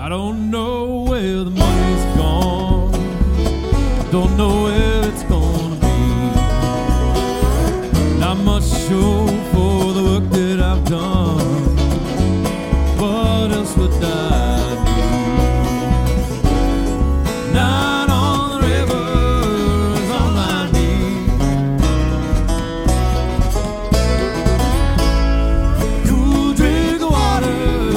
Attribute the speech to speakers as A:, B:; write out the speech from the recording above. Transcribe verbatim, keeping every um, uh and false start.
A: I don't know where the money's gone. Don't know where it's gonna be. Not much show for the work that I've done. What else would I